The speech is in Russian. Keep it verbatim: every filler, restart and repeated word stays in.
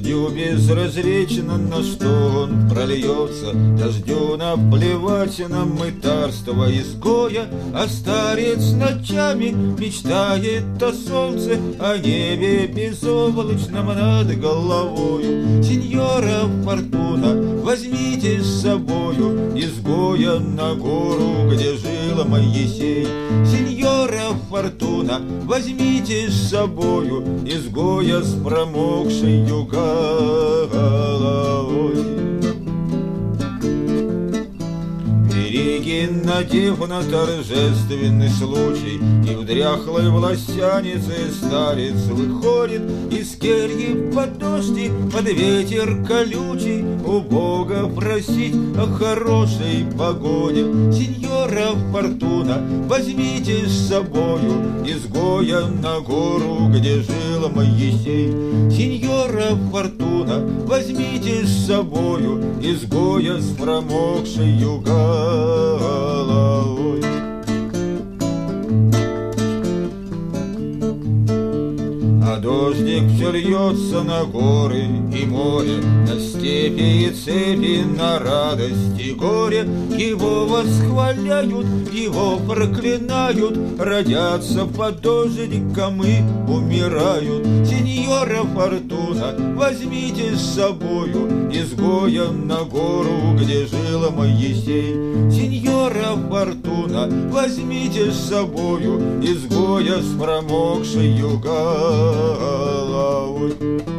дождю безразлично, на что он прольется. Дождю наплевать на мытарство изгоя, а старец ночами мечтает о солнце, о небе безоблачном над головою. Сеньора Фортуна, возьмите с собою изгоя на гору, где жил Моисей. Сеньора Фортуна, возьмите с собою изгоя с промокшею головой. Береги, надев на торжественный случай, и в дряхлой властянице старец выходит из кельи под дождь и под ветер колючий у Бога просить о хорошей погоде. Сеньора Фортуна, возьмите с собою изгоя на гору, где жил Моисей. Сеньора Фортуна, возьмите с собою изгоя с промокшею головой. А дождик все льется на горы и море, на степи и цепи, на радость и горе. Его восхваляют, его проклинают, родятся под дождиком и умирают. Сеньора Фортуна, возьмите с собою изгоя на гору, где жил Моисей. Сеньора Фортуна, возьмите с собою изгоя с промокшею головой.